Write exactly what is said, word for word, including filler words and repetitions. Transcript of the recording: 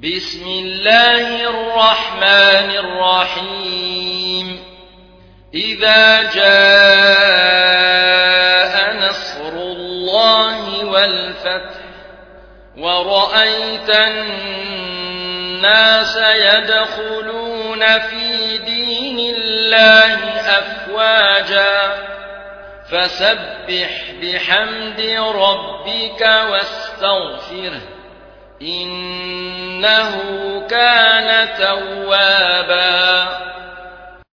بسم الله الرحمن الرحيم إذا جاء نصر الله والفتح ورأيت الناس يدخلون في دين الله أفواجا فسبح بحمد ربك واستغفره إنه كان توابا